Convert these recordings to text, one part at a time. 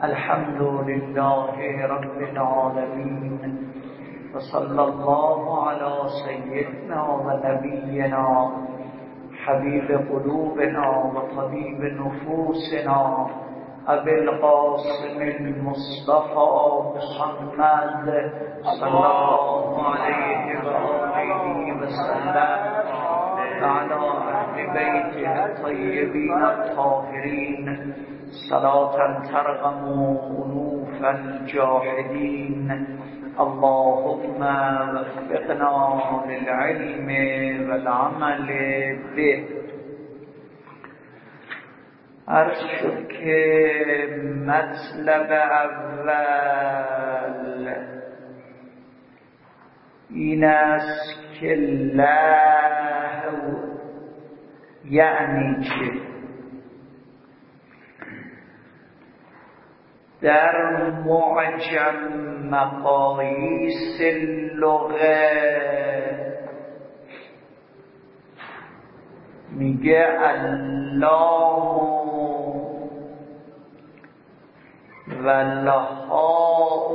الحمد لله رب العالمين وصلى الله على سيدنا ونبينا حبيب قلوبنا وطبيب نفوسنا أبي القاسم المصطفى محمد صلى الله عليه وآله وسلم وعلى أهل بيته الطيبين الطاهرين صلاة ترغم أنوف الجاحدين. اللهم وفقنا للعلم والعمل به. عرض شد که مطلب اول این است که لهو یعنی چه؟ در معجم مقاییس لغه میگه اللام و الهاء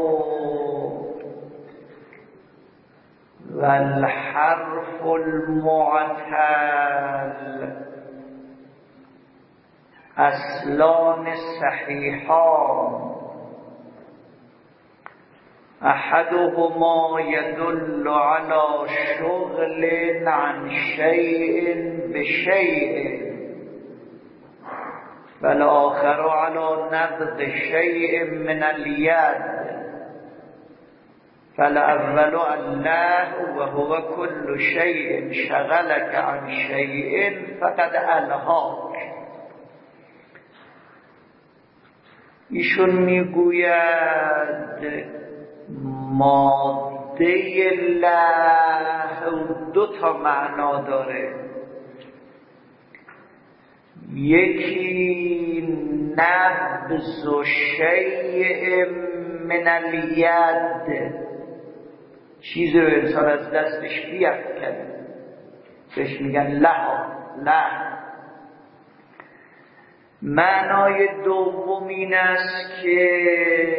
و الحرف المعتل اصلان صحیحان احدهما يدل على شغل عن شيء بشيء والآخر على نبض شيء من اليد. فالأول الله وهو كل شيء شغلك عن شيء فقد ألهاك. ایشون میگوید ماده لهو دو تا معنا داره. یکی نبض و شیء من الید، چیزی رو انسان از دستش بیفکنه، بهش میگن لهو. معنای دوم این است که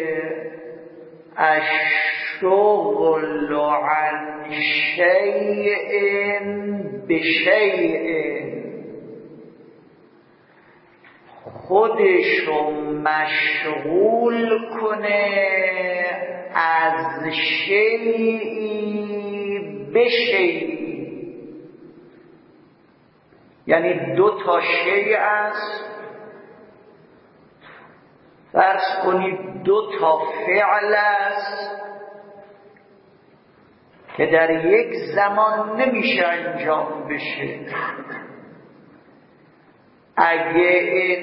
الشغل عن شیء بشیء، خودشو مشغول کنه از شیئی به شیئی. یعنی دو تا شیء است، فرض کنید دو تا فعل است که در یک زمان نمیشه انجام بشه. اگه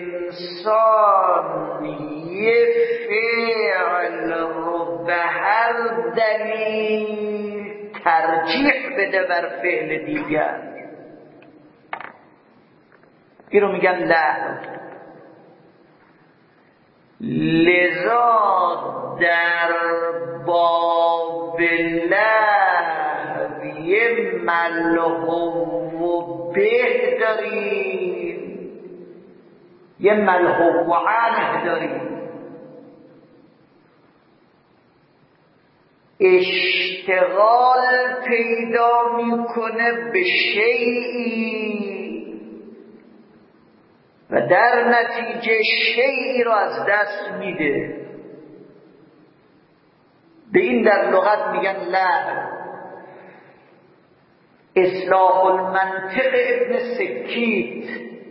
انسان یه فعل رو به هر دلیل ترجیح بده بر فعل دیگر، این رو میگن لهو. لذا در باب لهو یه ملهو و به داریم، یه ملهو و عنه داریم. اشتغال پیدا میکنه به شیئی و در نتیجه شیئی رو از دست میده. به این در لغت میگن لهو. اصلاح المنطق ابن سکیت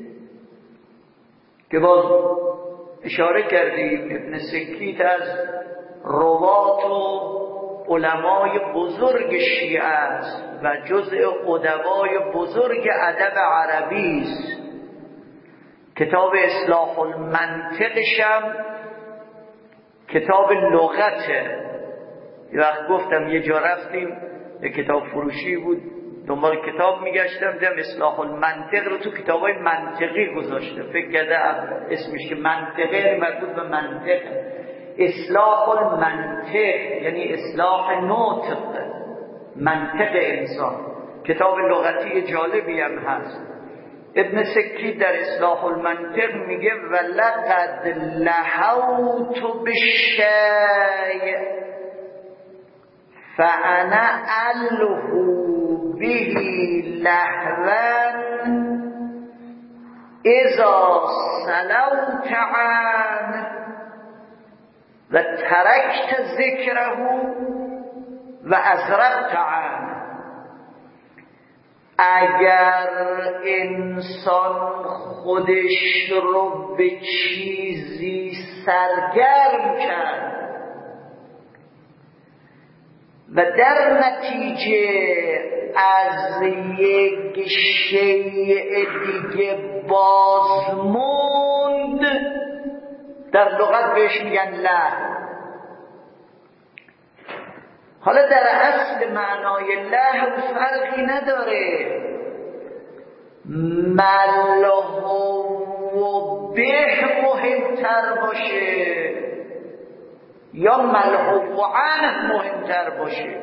که باز اشاره کردیم، ابن سکیت از روات و علمای بزرگ شیعه است و جزء ادبای بزرگ ادب عربی است. کتاب اصلاح المنطقشم کتاب لغته. یه وقت گفتم یه جا رفتیم یه کتاب فروشی بود، دنبال کتاب میگشتم، دیدم اصلاح المنطق رو تو کتابای منطقی گذاشته. فکر کرده اسمش که منطقه مربوط به منطق. اصلاح المنطق یعنی اصلاح نطق، منطق انسان. کتاب لغتی جالبی هم هست. ابن سکی در اصلاح المنطق میگه ولقد لهوت بالشیء فانا الهو به لهوا اذا سلوت عنه و ترکت ذکره و ازرقت عنه. اگر انسان خودش رو به چیزی سرگرم کرد و در نتیجه از یک شیء دیگه بازموند، در لغت بهش میگن لهو. حالا در اصل معنای لهو فرقی نداره ملهو به مهمتر باشه یا ملهو عنه مهمتر باشه.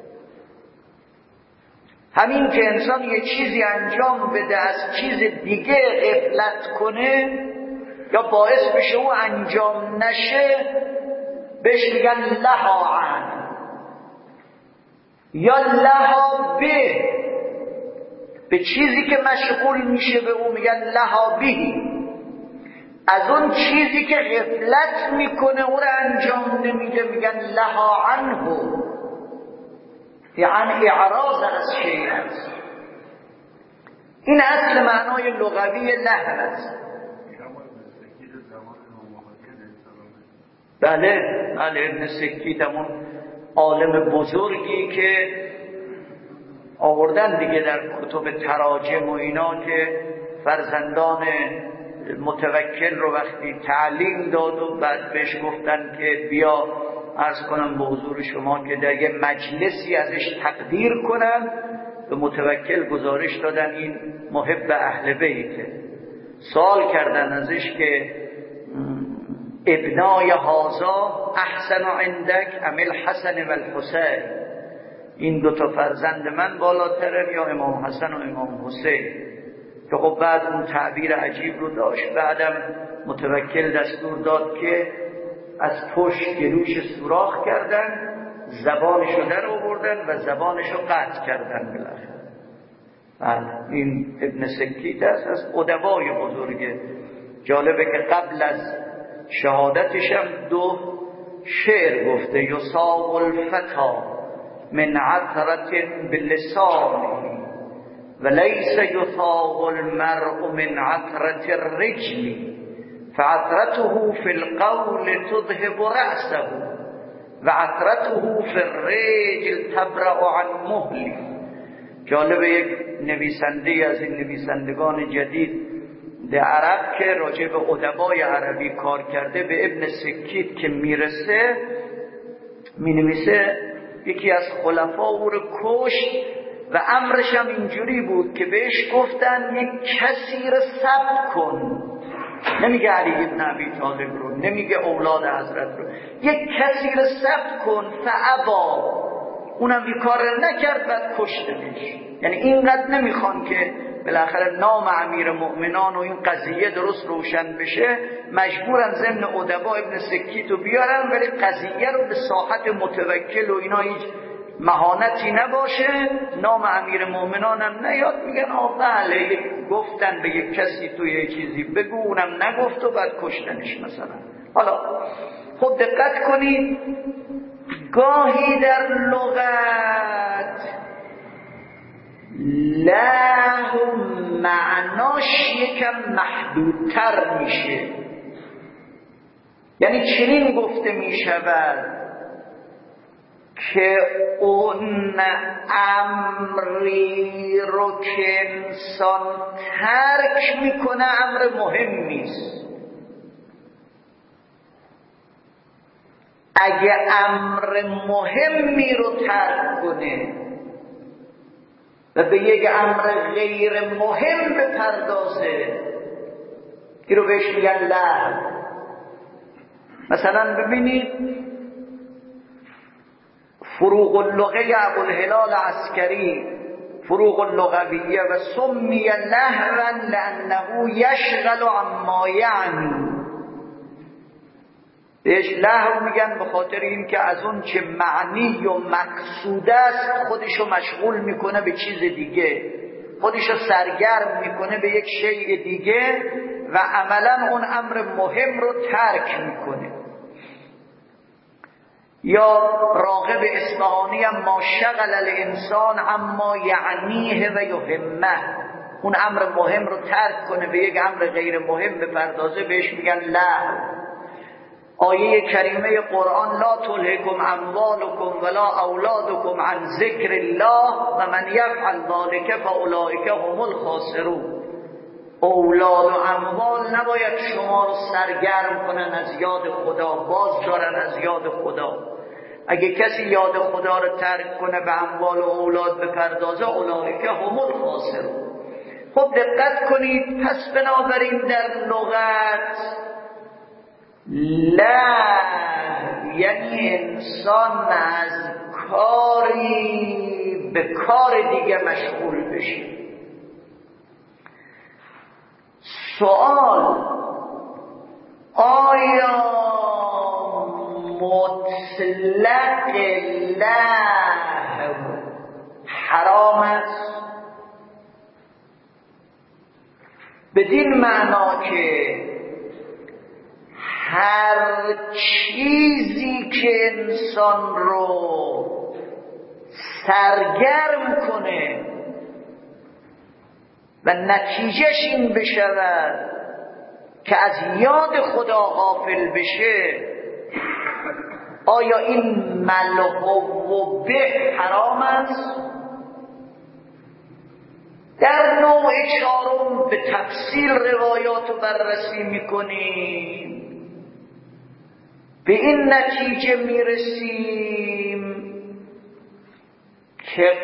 همین که انسان یه چیزی انجام بده از چیز دیگه غفلت کنه یا باعث بشه او انجام نشه بهش میگن لها عنه یا لها به چیزی که مشغول میشه به او میگن لها بهی. از اون چیزی که غفلت میکنه او رو انجام نمیده میگن لها عنه، یعنی اعراض از شیء است. این اصل معنای لغوی لهو است. بله ابن سکی همون عالم بزرگی که آوردن دیگه در کتب تراجم و اینا که فرزندان متوکل رو وقتی تعلیم داد و بعد بهش گفتن که بیا عرض کنم به حضور شما که در یه مجلسی ازش تقدیر کنن، به متوکل گزارش دادن این محب اهل بیته. سوال کردن ازش که ابنای هازا احسن عندک ام الحسن و الحسین، این دو تا فرزند من بالاترن یا امام حسن و امام حسین؟ که خب بعد اون تعبیر عجیب رو داشت. بعدم متوکل دستور داد که از پشت گلوش سوراخ کردن، زبانشو در آوردن و زبانشو قطع کردن بالاخره. بله این ابن سکیت است، از ادبای بزرگه. جالبه که قبل از شهادتش هم دو شعر گفته: یصاب الفتا من عثرة بلسانه ولیس یصاب المرء من عثرة الرجل فعثرته في القول تذهب رأسه وعثرته في الرجل تبرأ عن مهله. جالبه یک نویسنده از این نویسندگان جدید در عرب که راجع به ادبای عربی کار کرده به ابن سکیت که میرسه مینویسه یکی از خلفا او رو کشت و امرش هم اینجوری بود که بهش گفتن یک کسی رو ثبت کن، نمیگه علی بن ابی طالب رو، نمیگه اولاد حضرت رو، یک کسی رو ثبت کن، فابا، اونم این کار نکرد، بعد کشتنش. یعنی اینقدر نمیخوان که بالاخره نام امیر مؤمنان و این قضیه درست روشن بشه، مجبورن ضمن ادبا ابن سکیتو بیارن، ولی قضیه رو به ساحت متوکل و اینا هیچ مهانتی نباشه، نام امیر مؤمنان هم نیاد، میگن بله گفتن به یک کسی تو یه چیزی بگو، اونم نگفت و بعد کشتنش مثلا. حالا خب دقت کنید، گاهی در لغت لهو معناش یکم محدودتر میشه. یعنی چنین گفته میشود که اون امری رو که انسان ترک میکنه امر مهمی است. اگه امر مهمی رو ترک کنه و به یک امر غیر مهم بپردازه، این رو بهش میگن لهو. مثلا ببینید فروغ اللغه ابوالهلال عسکری فروغ اللغویه و سمی لهوا لانه یشغل عما یعنی. بهش لهو میگن به خاطر این که از اون چه معنی و مقصود است خودشو مشغول میکنه به چیز دیگه، خودشو سرگرم میکنه به یک شیء دیگه و عملا اون امر مهم رو ترک میکنه. یا راغب اصفهانی هم ما شغل الانسان اما یعنیه و یهمه، اون امر مهم رو ترک کنه به یک امر غیر مهم بپردازه، بهش میگن لهو. آیه کریمه قرآن لا تلهکم اموالکم ولا اولادکم عن ذکر الله و من یفعل ذلک فاولئک هم الخاسرون. اولاد و اموال نباید شما رو سرگرم کنن از یاد خدا، باز دارن از یاد خدا. اگه کسی یاد خدا رو ترک کنه به اموال و اولاد بپردازه اولئک هم الخاسرون. خب دقت کنید، پس بنابراین در لغت لا یعنی انسان از کاری به کار دیگه مشغول بشه. سوال: آیا مطلق لهو حرام است؟ بدین معنا که هر چیزی که انسان رو سرگرم کنه و نتیجهش این بشود که از یاد خدا غافل بشه، آیا این ملهو به حرام است؟ در نوع چهارم به تفصیل روایات رو بررسی میکنیم، به این نتیجه میرسیم که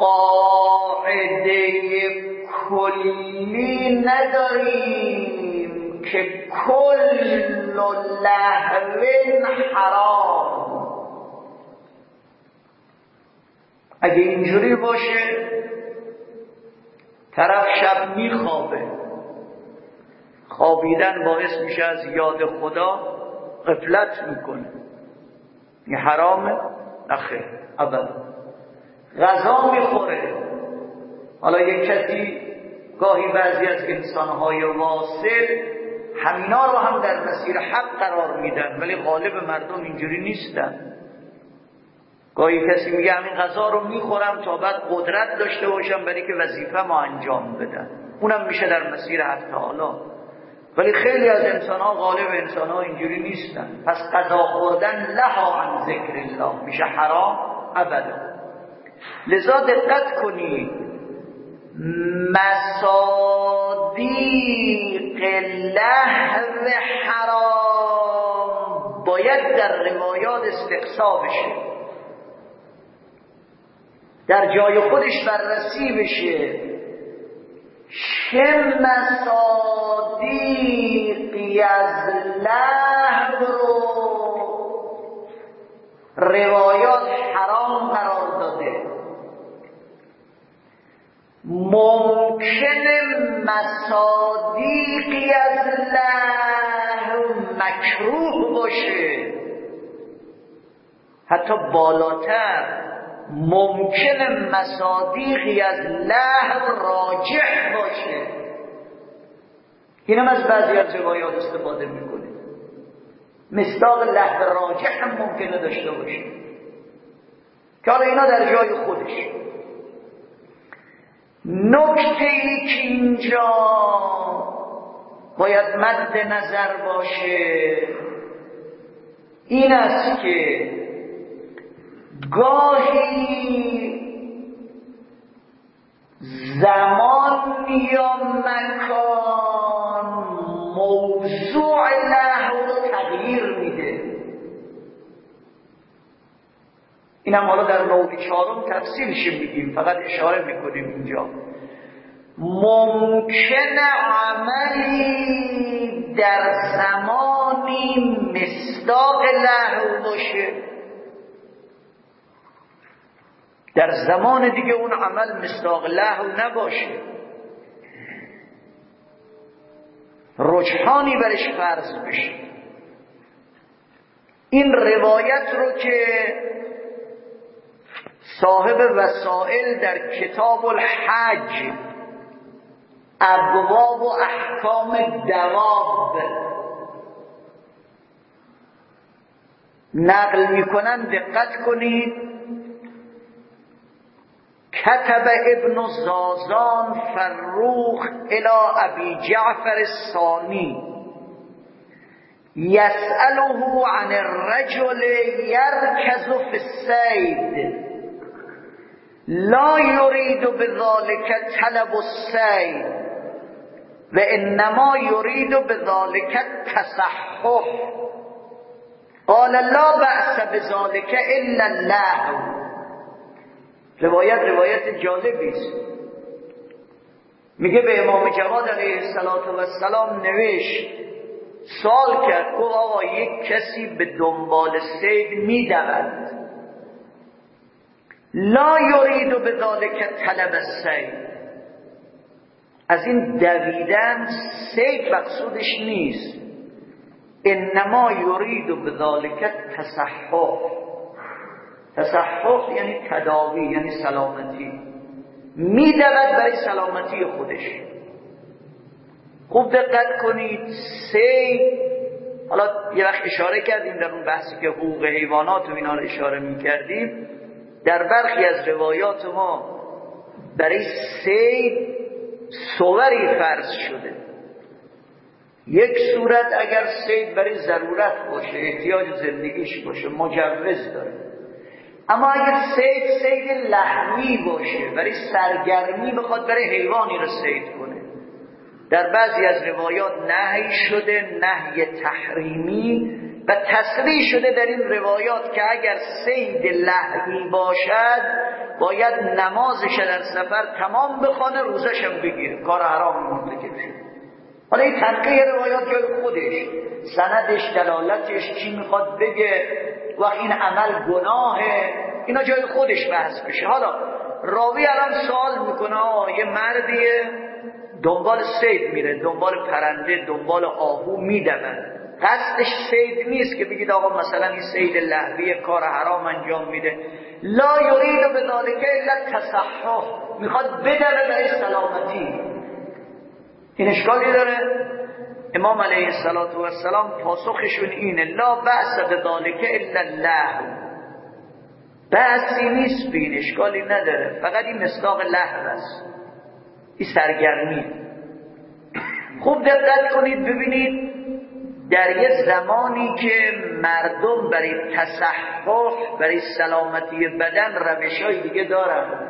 قاعده کلی نداریم که کل لهو حرام. اگه اینجوری باشه طرف شب میخوابه، خوابیدن باعث میشه از یاد خدا غفلت میکنه، این حرامه؟ نخیر ابدا. غذا میخوره، حالا یک کسی گاهی بعضی از انسانهای واصل همینا رو هم در مسیر حق قرار میدن، ولی غالب مردم اینجوری نیستن. گاهی کسی میگه همین غذا رو میخورم تا بعد قدرت داشته باشم برای که وظیفه ما انجام بدم، اونم میشه در مسیر حق تعالی. ولی خیلی از انسان‌ها، غالب انسان‌ها اینجوری نیستن. پس غذا خوردن لها عن ذکر الله میشه حرام ابدا. لذا دقت کنید، مصادیق لهو حرام باید در روایات استقصا بشه، در جای خودش بررسی بشه. چه مصادیقی از لهو رو روایات حرام قرار داده. ممکنه مصادیقی از لهو مکروه باشه، حتی بالاتر ممکنه مصادیقی از لهو راجح باشه. اینم از بعضی از روایات استفاده میکنه. مصداق لهو راجح هم ممکنه داشته باشه که حالا اینا در جای خودش. نکته ای که اینجا باید مد نظر باشه این است که گاهی زمان یا مکان موضوع لهو رو تغییر میده. این هم حالا در نوع چهارم تفصیلش میگیم، فقط اشاره میکنیم اینجا. ممکنه عملی در زمانی مصداق لهو باشه در زمان دیگه اون عمل مصداق لهو نباشه، رجحانی برش فرض بشه. این روایت رو که صاحب وسائل در کتاب الحج ابواب و احکام دواب نقل میکنن، دقت کنید. كتب ابن زازان فروخ الى ابی جعفر الثانی يسأله عن الرجل يركز في الصيد لا يريد بذلك طلب الصيد وإنما يريد بذلك التصحح قال لا بأس بذلك إلا اللهو. روایت جالبی است. میگه به امام جواد علیه السلام نوشت، سوال کرد، گفت آقا یک کسی به دنبال صید میدود، لا یرید بذلک طلب الصید، از این دویدن صید مقصودش نیست، انما یرید بذلک تصحح. تصحح یعنی تداوی، یعنی سلامتی، میدود برای سلامتی خودش. خوب دقت کنید، صید، حالا یه وقت اشاره کردیم در اون بحثی که حقوق حیوانات و اینا رو اشاره میکردیم، در برخی از روایات ما برای صید صوری فرض شده. یک صورت اگر صید برای ضرورت باشه، احتیاج زندگیش باشه، مجوز داره. اما اگر صید لهوی باشه، برای سرگرمی بخواد برای حیوانی رو صید کنه، در بعضی از روایات نهی شده، نهی تحریمی، و تصریح شده در این روایات که اگر صید لهوی باشد باید نمازش در سفر تمام بخونه، روزش هم بگیره، کار حرام مرتکب شده. حالا این تنقیه روایات جای خودش، سندش، دلالتش، چی میخواد بگه، وقت این عمل گناهه، اینا جای خودش بحث بشه. حالا راوی الان سوال میکنه، یه مردیه دنبال صید میره، دنبال پرنده، دنبال آهو میدوه، قصدش صید نیست که بگید آقا مثلا این صید لهوی، کار حرام انجام میده، لا یرید بذلک الا تصحح، میخواد بدوه برای سلامتی. این اشکالی داره؟ امام علیه السلام پاسخشون اینه، لا بأس بذلک الا اللهو، بأسی نیست، بین اشکالی نداره، فقط این مصداق لهو است، این سرگرمی. خوب دقت کنید ببینید، در یه زمانی که مردم برای تصحح، برای سلامتی بدن روش‌های دیگه دارن،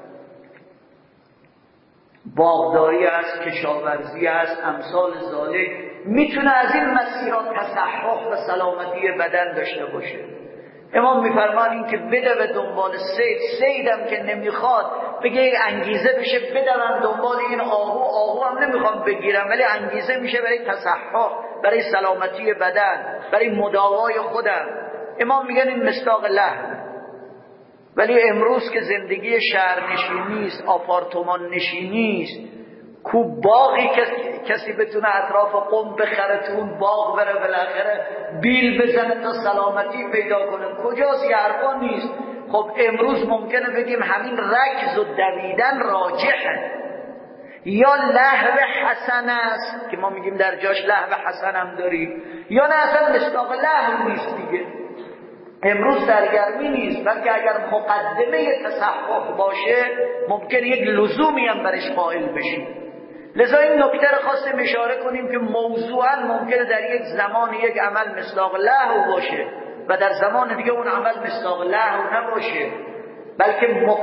باغداری است، کشاورزی است، امثال ذالک، میتونه از این مسیرات تصحح و سلامتی بدن داشته باشه. امام میفرمان این که بده به دنبال صیدم که نمیخواد بگه یک انگیزه بشه بدوم دنبال این آهو هم نمیخوام بگیرم، ولی انگیزه میشه برای تصحح، برای سلامتی بدن، برای مداوای خودم. امام میگن این مصداق لهو. ولی امروز که زندگی شهرنشینی است، آپارتمان نشینی است، کو باقی کسی بتونه اطراف قم بخره، تو اون باغ بره بالاخره بیل بزنه تا سلامتی پیدا کنه، کجاست؟ یه حرفا نیست. خب امروز ممکنه بگیم همین رکض و دویدن راجحه، یا لهو حسن است که ما میگیم در جاش لهو حسن هم داریم، یا نه اصلا مصداق لهو نیست دیگه. امروز سرگرمی نیست، بلکه اگر مقدمه تصحح باشه ممکنه یک لزومی هم برش قائل بشیم. لذا این نکته رو خواستیم اشاره کنیم که موضوعا ممکنه در یک زمان یک عمل مصداق لهو باشه و در زمان دیگه اون عمل مصداق لهو نباشه، بلکه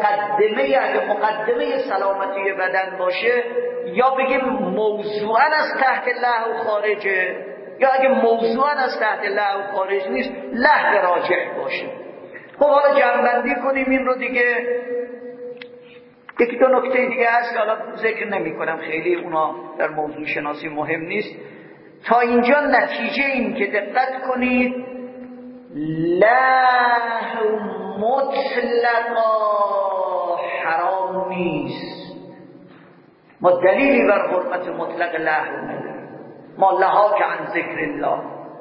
مقدمه سلامتی بدن باشه، یا بگیم موضوعا از تحت لهو خارجه، یا اگه موضوعا از تحت لهو خارج نیست لهو راجح باشه. خب حالا جمع‌بندی کنیم این رو دیگه. یکی دو نکته دیگه هست که حالا ذکر نمی کنم، خیلی اونا در موضوع شناسی مهم نیست. تا اینجا نتیجه این که دقت کنید، لهو مطلقا حرام نیست. ما دلیلی بر حرمت مطلق لهو نداریم. ما لهاک عن ذکر الله،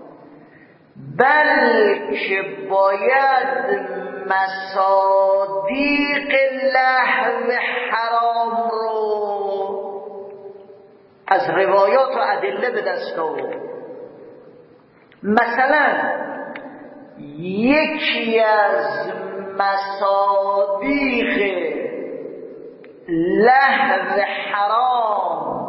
بلکه باید مصادیق لهو حرام رو از روایات و ادله به دست آورد. مثلا یکی از مصادیق لهو حرام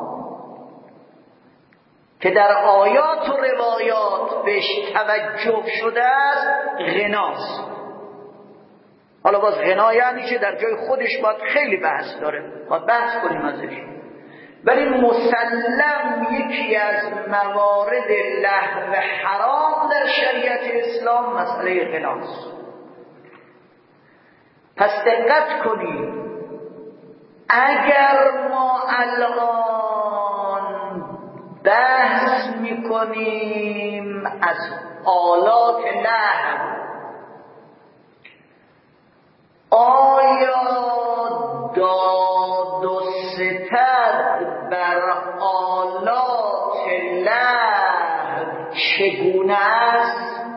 که در آیات و روایات بهش توجه شده است غناست. حالا باز غنا یعنی که در جای خودش باید خیلی بحث داره، باید بحث کنیم ازش، ولی مسلم یکی از موارد لهو حرام در شریعت اسلام مسئله غناست. پس دقت کنید، اگر ما الان بحث میکنیم از آلات لهو، آیا داد و ستد بر آلات لهو چگونه است؟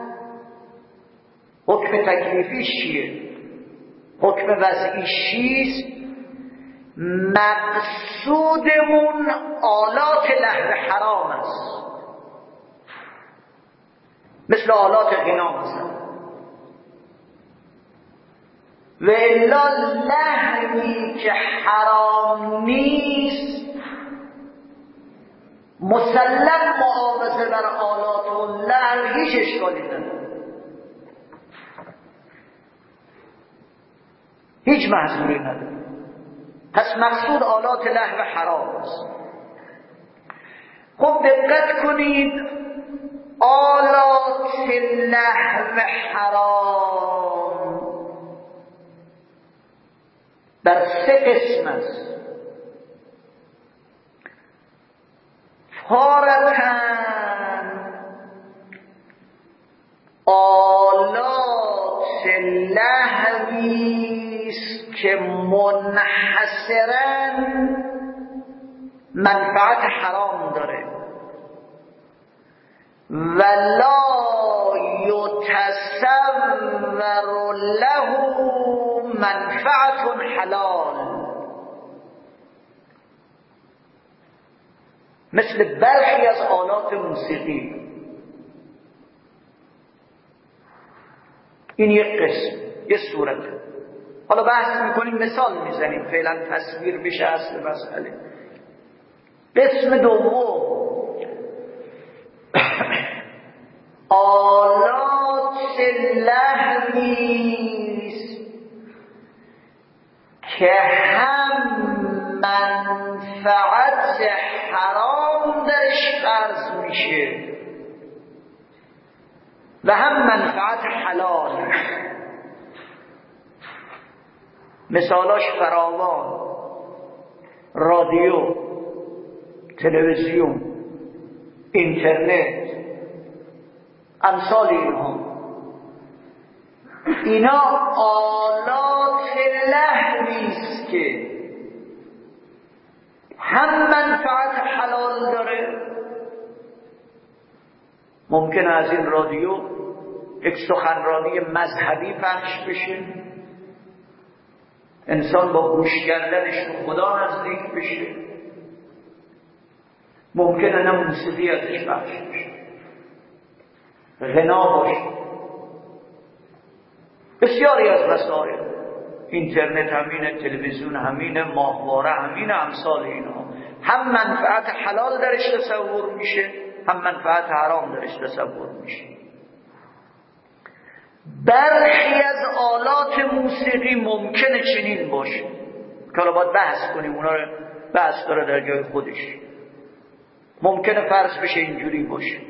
حکم تکلیفیش چیه؟ حکم وضعیش چیست؟ مقصودمون آلات لهو حرام است، مثل آلات غنا مثلا. و الا لهوی که حرام نیست مسلم معاوضه بر آلات و لهو هیچ اشکالی نداره، هیچ محظوری نداره. پس مقصود آلات لهو حرام است. خب دقت کنید، آلات لهو حرام در 3 قسم است. تارةً آلات لهوی است که منحصراً منفعت حرام داره ولا یتصور له منفعت حلال، مثل برخی از آلات موسیقی. این یک قسم، یک صورت. حالا بحث میکنیم، مثال میزنیم، فعلا تصویر بشه اصل مسئله. قسم دوم آلات لهویست که هم منفعت حرام درش فرض میشه و هم منفعت حلال. مثالاش فراوان: رادیو، تلویزیون، اینترنت، امثال اینها. اینا آلات لهویست که هم منفعت حلال داره. ممکنه از این رادیو یک سخنرانی مذهبی پخش بشه، انسان با گوش کردنش به خدا نزدیک بشه. ممکنه نه موسیقی ازش پخش بشه، غنا باشه. بسیاری از وسایل، اینترنت همینه، تلویزیون همینه، ماهواره همینه، امثال اینها. هم منفعت حلال درش تصور میشه، هم منفعت حرام درش تصور میشه. برخی از آلات موسیقی ممکنه چنین باشه که حالا باید بحث کنیم، اونا رو بحث داره در جای خودش. ممکنه فرض بشه اینجوری باشه.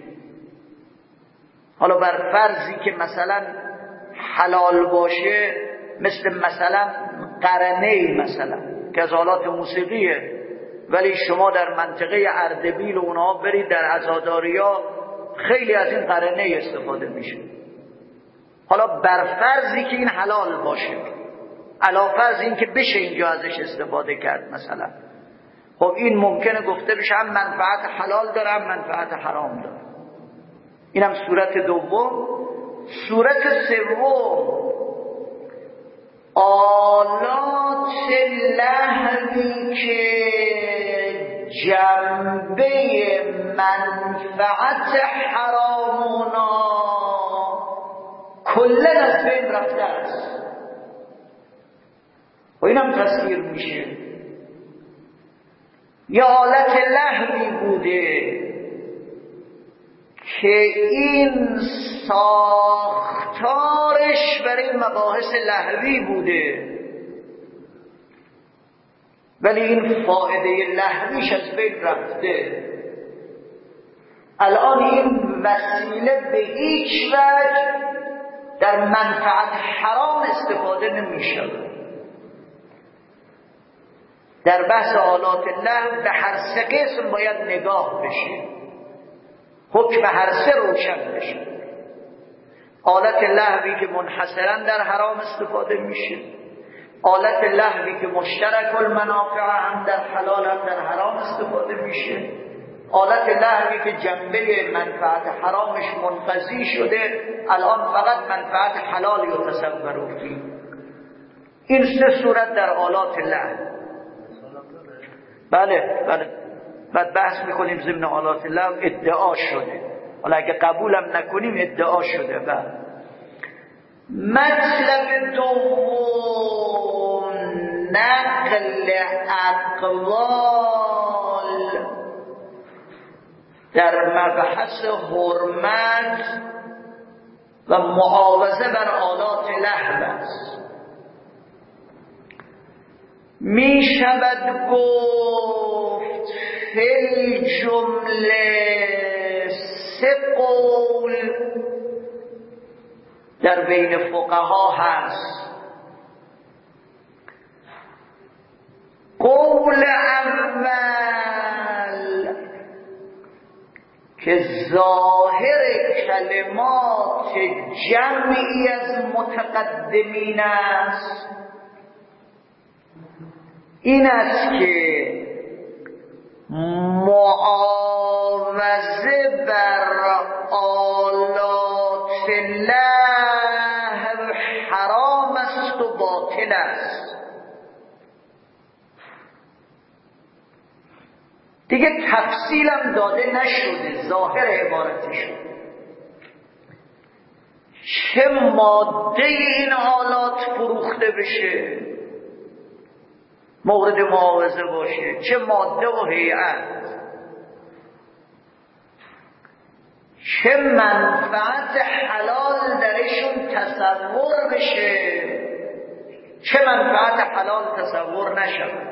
حالا بر فرضی که مثلا حلال باشه، مثلا قرنه، مثلا که از آلات موسیقیه، ولی شما در منطقه اردبیل و اونها برید در عزاداریا خیلی از این قرنه استفاده میشه. حالا بر فرضی که این حلال باشه، علاوه از این که بشه اینجا ازش استفاده کرد مثلا. خب این ممکنه گفته بشه هم منفعت حلال داره هم منفعت حرام داره. اینم صورت دوم. صورت سوم آلات لهوی که جنبه منفعت حرامونا کلن از بین رفته است و اینم تصویر میشه. یا آلت لهوی بوده که این ساختارش برای مباحث لهوی بوده ولی این فائده لهویش از بین رفته. الان این وسیله به هیچ وجه در منفعت حرام استفاده نمیشه. در بحث آلات لهو به هر سه قسم باید نگاه بشه، حکم هر سه روشن بشه. آلت لهوی که منحصرا در حرام استفاده میشه، آلت لهوی که مشترک المنافع هم در حلال هم در حرام استفاده میشه، آلت لهوی که جنبه منفعت حرامش منقضی شده الان فقط منفعت حلال رو تصور فيه. این سه صورت در آلات لهو. بله بعد بحث میکنیم ضمن آلات لهو ادعا شده، حالا اگه قبولم نکنیم ادعا شده. بله. مطلب دوم نقل اقوال در مبحث حرمت و معاوضه بر آلات لهو است. می شود گفت فی الجمله سه قول در بین فقها هست. قول اول که ظاهر کلمات جمعی از متقدمین است این است که معاوضه بر آلات لهو حرام است و باطل است. دیگه تفصیلم داده نشده، ظاهر عبارتی شد. چه ماده این آلات فروخته بشه مورد معاوضه باشه، چه ماده و هیئت، چه منفعت حلال درشون تصور بشه، چه منفعت حلال تصور نشه.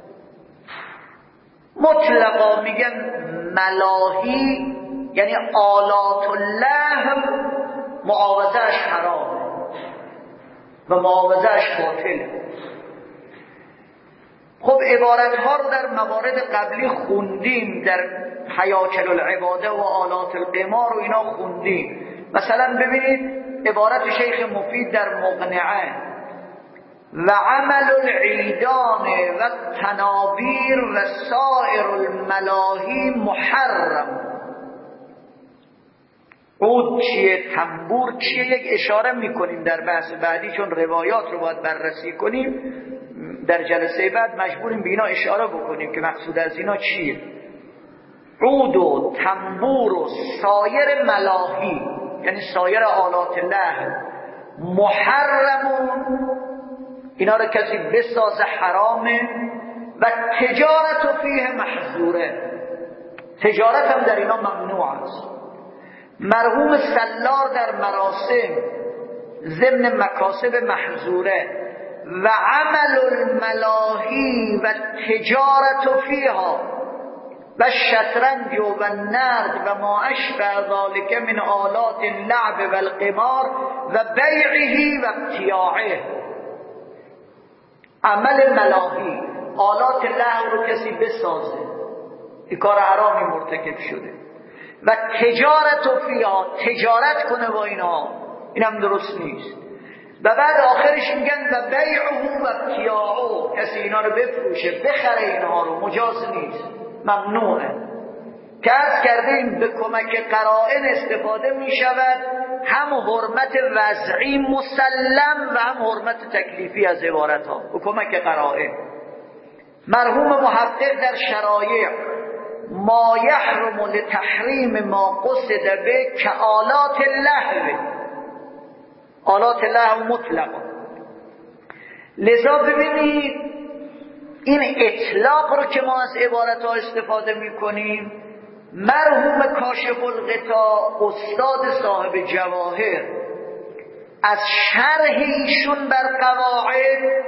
مطلقا میگن ملاهی یعنی آلات اللهو معاوضهش حرامه و معاوضهش باطله. خب عبارتها رو در موارد قبلی خوندیم، در حیاکل العباده و آلات القمار و اینا خوندیم. مثلا ببینید عبارت شیخ مفید در مقنعه: و عمل العیدان و تنابیر و سائر الملاهی محرم. عود چیه، تنبور چیه، یک اشاره میکنیم در بحث بعدی، چون روایات رو باید بررسی کنیم در جلسه بعد مجبوریم به اینا اشاره بکنیم که مقصود از اینا چیه. عود و تنبور و سایر ملاهی یعنی سایر آلات لهو محرمون، اینا رو کسی بسازه حرامه، و تجارت فیه محظوره، تجارت هم در اینا ممنوع است. مرحوم سلار در مراسم ضمن مکاسب محظوره: و عمل الملاهی و تجارت فیها و الشطرنج و النرد و ما اشبه ذلك من آلات اللعب و القمار و بیعه و ابتیاعه. عمل ملاهی، آلات لهو رو کسی بسازه، این کار حرامی مرتکب شده. و تجارت فیها، تجارت کنه با اینا، اینم درست نیست. و بعد آخرش میگن و بیعه و ابتیاعه، کسی اینا رو بفروشه بخره اینها رو مجاز نیست، ممنوعه. که عرض کردیم به کمک قرائن استفاده میشود، هم حرمت وضعی مسلم و هم حرمت تکلیفی از عبارت ها به کمک قرائن. مرحوم محقق در شرایع ما یحرم لتحریم ما قصد به که آلات اللهو، آلات لهو مطلقا. لذا ببینید این اطلاق رو که ما از عبارت ها استفاده میکنیم، مرحوم کاشف الغطا استاد صاحب جواهر از شرح ایشون بر قواعد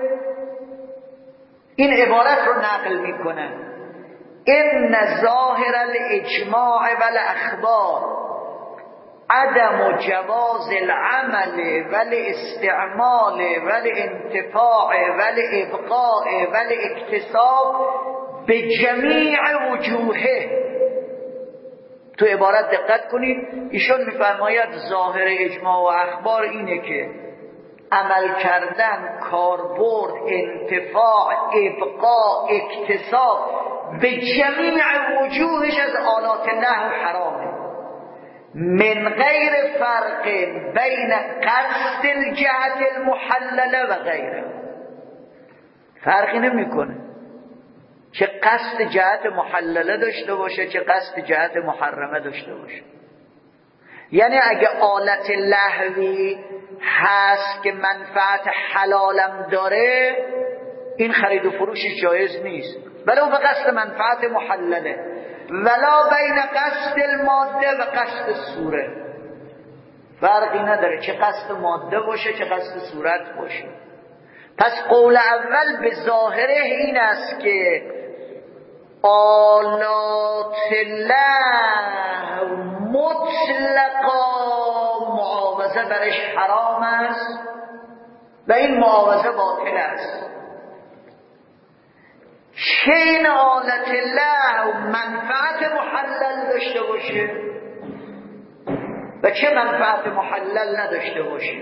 این عبارت رو نقل میکنن: ان ظاهر الاجماع والاخبار عدم جواز العمل والاستعمال والانتفاع والابقاء والاکتساب به جمیع وجوهه. تو عبارت دقت کنید، ایشون میفرماید ظاهر اجماع و اخبار اینه که عمل کردن، کاربرد، انتفاع، ابقاء، اکتساب به جمیع وجوهش از آلات لهو حرامه، من غیر فرق بین قصد الجهت المحلله و غیره. فرقی نمیکنه چه قصد جهت محلله داشته باشه چه قصد جهت محرمه داشته باشه. یعنی اگه آلت لهوی هست که منفعت حلالم داره، این خرید و فروشش جایز نیست، ولو به قصد منفعت محلله، ولا بین قصد الماده و قصد صوره. فرقی نداره چه قصد ماده باشه چه قصد صورت باشه. پس قول اول به ظاهره این است که آلات لهو مطلقا معاوضه برش حرام است و این معاوضه باطل است. چه این آلت لهو منفعت محلل داشته باشه و چه منفعت محلل نداشته باشه،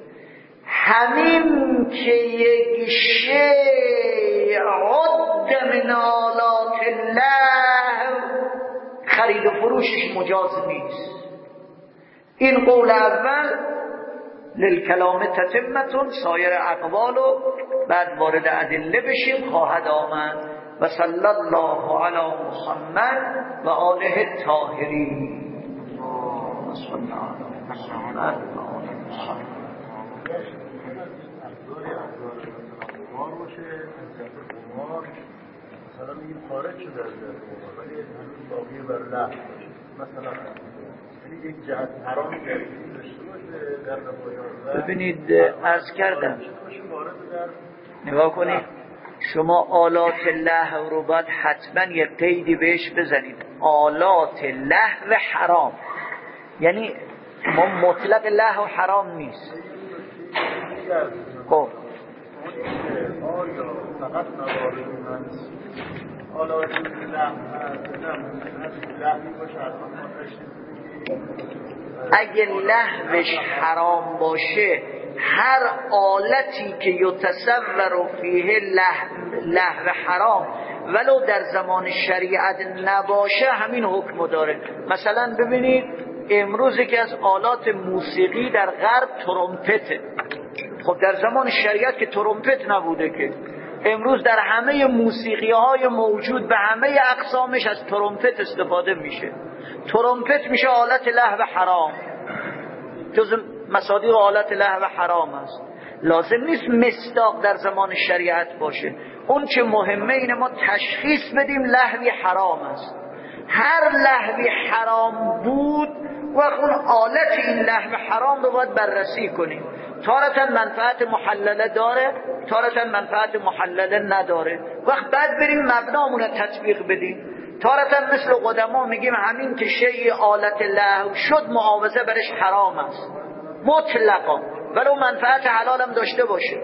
همین که یک شیء عد من آلات لهو خرید و فروشش مجاز نیست. این قول اول للکلام تتمتون، سایر اقوالو بعد وارد ادله بشیم خواهد آمد. و صلی الله علی محمد و آله الطاهرین. مثلا میگیم خارج شده از قمار ولی هنوز باقی بر لحظه، مثلا یک جهت حرامی داشته باشه در روایات. ببینید عرض کردم، نگاه کنید، شما آلات لهو رو باید حتما یه قیدی بهش بزنید، آلات لهو حرام، یعنی ما مطلق لهو حرام نیست. خب آیا فقط موارد من آلات لهو باشه؟ اگه لهوش حرام باشه، هر آلتی که یتصور فیه لهو حرام ولو در زمان شریعت نباشه همین حکم داره. مثلا ببینید امروز که از آلات موسیقی در غرب ترومپته. خب در زمان شریعت که ترومپت نبوده که، امروز در همه موسیقی های موجود به همه اقسامش از ترومپت استفاده میشه. ترومپت میشه آلت لهو حرام، جز مصادیق آلت لهو حرام است. لازم نیست مصداق در زمان شریعت باشه. اون چه مهمه اینه ما تشخیص بدیم لهوی حرام است. هر لهوی حرام بود و اون آلت این لهو حرام رو باید بررسی کنیم. تارتا منفعت محلله داره، تارتا منفعت محلله نداره، وقت بعد بریم مبنامون رو تطبیق بدیم. تارتا مثل قدما میگیم همین که شیء آلت لهو شد معاوضه برش حرام است مطلقا، ولو منفعت حلالم داشته باشه.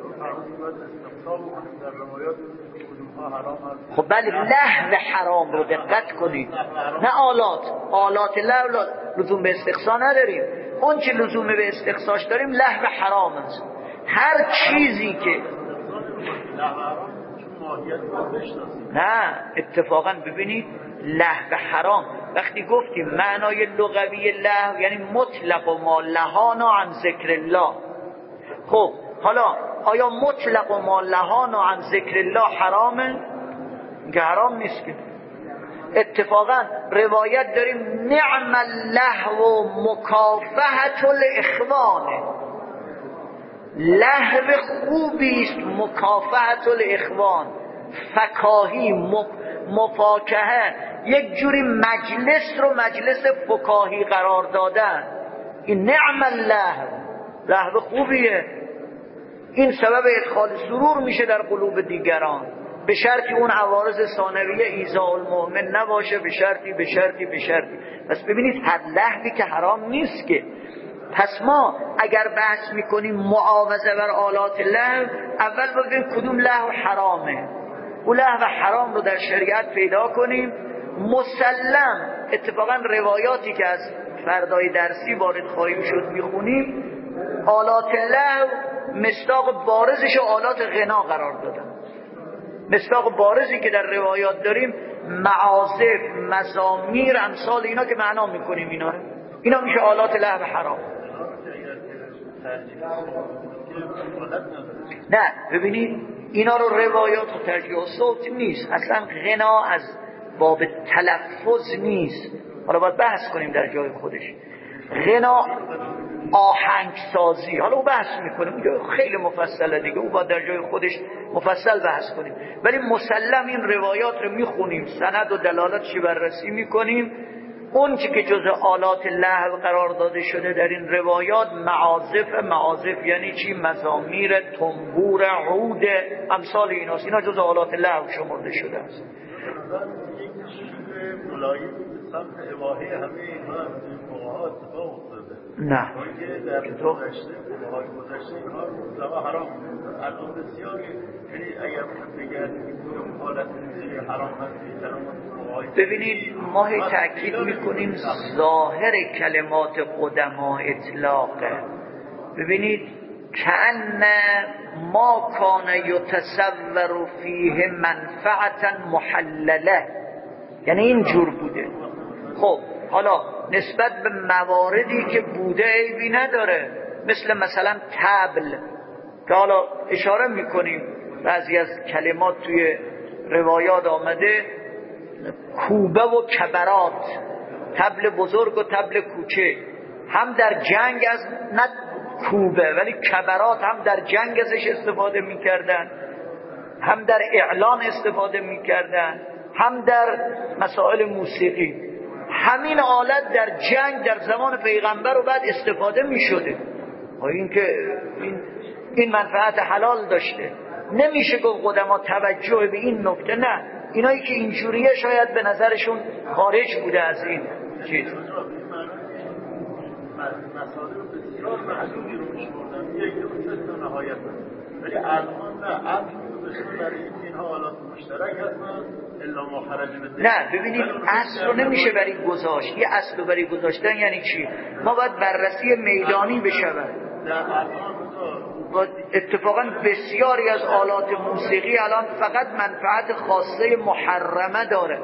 خب بله، لهو حرام رو دقت کنید، نه آلات لهو لزوم به استقصا نداریم. اون چه لزوم به استقصاش داریم لهو حرام است. هر چیزی که نه اتفاقا ببینید لهو حرام وقتی گفتیم معنای لغوی لهو یعنی مطلق و ما لهانا عن ذکر الله. خب حالا آیا مطلق و ما لهانا عن ذکر الله حرامه؟ که حرام نیست که. اتفاقا روایت داریم نعم اللهو مکافحة الاخوان، لهو خوبی است مکافحة الاخوان، فکاهی مفاکهه، یک جوری مجلس رو مجلس فکاهی قرار دادن. این نعم اللهو، لهو خوبیه، این سبب ادخال سرور میشه در قلوب دیگران، به شرطی اون عوارض ثانویه ایذاء المؤمن نباشه، به شرطی. پس ببینید هر لهوی که حرام نیست که. پس ما اگر بحث میکنیم معاوضه بر آلات لهو، اول ببینیم کدوم لهو حرامه، اون لهو حرام رو در شریعت پیدا کنیم. مسلم اتفاقا روایاتی که از فردای درسی وارد خواهیم شد میخونیم، آلات لهو مصداق بارزش آلات غنا قرار دادن. مصداق بارزی که در روایات داریم معازف، مزامیر، امثال اینا که معنا میکنیم اینا میشه آلات لهو حرام. نه ببینید اینا رو روایات و ترجیح و صوت نیست، اصلا غنا از باب تلفظ نیست. حالا باید بحث کنیم در جای خودش. غنا آهنگسازی، حالا او بحث میکنیم خیلی مفصله دیگه، او باید در جای خودش مفصل بحث کنیم. ولی مسلم این روایات رو میخونیم، سند و دلالتش بررسی میکنیم. اون چی که جز آلات لهو قرار داده شده در این روایات معازف یعنی چی؟ مزامیر، تنبور، عود، امثال ایناست. اینا جز آلات لهو شمرده شده است. نه چطور؟ ببینید ما هی تأکید میکنیم ظاهر کلمات قدما اطلاقه. ببینید کأن ما کان یتصور فیه منفعتا محلله، یعنی این جور بوده. خب حالا نسبت به مواردی که بوده عیبی نداره، مثلا طبل که حالا اشاره میکنیم بعضی از کلمات توی روایات آمده، کوبه و کبرات، طبل بزرگ و طبل کوچه، هم در جنگ از نه کوبه ولی کبرات هم در جنگ ازش استفاده میکردن، هم در اعلان استفاده میکردن، هم در مسائل موسیقی. همین آلت در جنگ در زمان پیغمبر و بعد استفاده میشده. این منفعت حلال داشته، نمیشه گفت قدما توجه به این نکته. نه، اینایی که اینجوریه شاید به نظرشون خارج بوده از این چیز. مسائل بسیار محدودی رو میشمردن، یک تا نهایت، ولی الان نه، عقل برای اینها حالات مشترک هستن الا ما خرج به. نه ببینید اصل رو نمیشه برای گذاشت. یه اصل رو برای گذاشتن یعنی چی؟ ما باید بررسی میدانی بشود. اتفاقا بسیاری از آلات موسیقی الان فقط منفعت خاصه محرمه داره.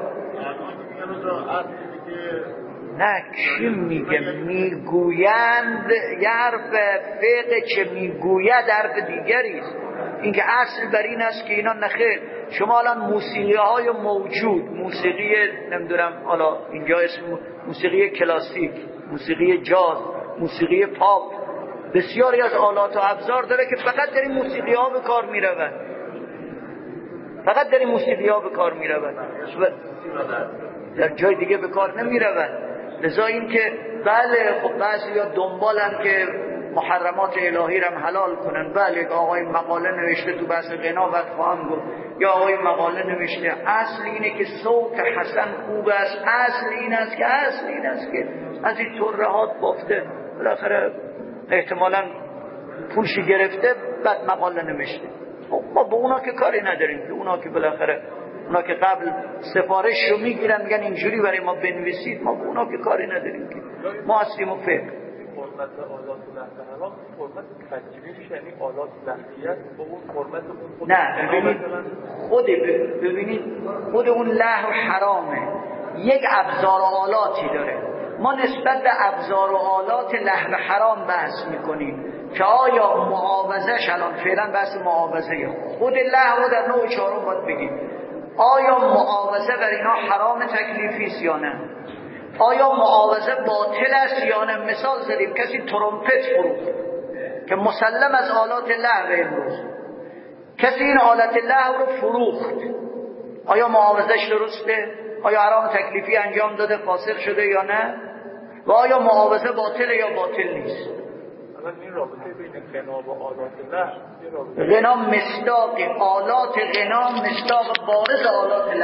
نه چی میگه؟ میگویند یه حرف فقه چه میگوید حرف دیگریست. این که اصل بر این است که اینا نخیر. شما الان موسیقی های موجود، موسیقی نمیدونم حالا اینجا اسم موسیقی کلاسیک، موسیقی جاز، موسیقی پاپ، بسیاری از آلات و ابزار داره که فقط در این موسیقی ها به کار میروند، فقط در این موسیقی ها به کار میروند، در جای دیگه به کار نمیروند. لذا این که بله خب بعضی ها دنبالن که محرمات الهی رم حلال کنن. بله آقای مقاله نوشته تو بحث غنا بعد خواهم گفت، یا آقای مقاله نوشته اصل اینه که صوت حسن خوب است، اصل این است که از این ترهات بافته، بالاخره احتمالاً پولشی گرفته بعد مقاله نوشته. خب ما به اونا که کاری نداریم، که اونا که بالاخره اونا که قبل سفارش رو میگیرن میگن اینجوری برای ما بنویسید، ما به اونا که کاری نداریم، که ما هستیم و فقه. حرمت آلات لحظه حرام حرمت تکلیفش یعنی آلات لحظیت با اون حرمت اون خود نه ببینید خود اون لهو حرامه، یک ابزار و آلاتی داره. ما نسبت به ابزار و آلات لهو حرام بحث میکنیم که آیا معاوضهش، الان فعلا بحث معاوضه، خود لهو در نوع چهارم باید بگیم آیا معاوضه بر اینا حرام تکلیفی است یا نه، آیا معاوضه باطل است یا نه. مثال زدیم کسی ترومپت فروخت که مسلم از آلات لهو، امروز کسی این آلات لهو رو فروخت، آیا معاوضهش درسته؟ آیا حرام تکلیفی انجام داده، فاسق شده یا نه؟ و آیا معاوضه باطله یا باطل نیست؟ این رابطه بین غنا و آلات لهو، غنا مصداق آلات غنا، مصداق بارز آلات لهو.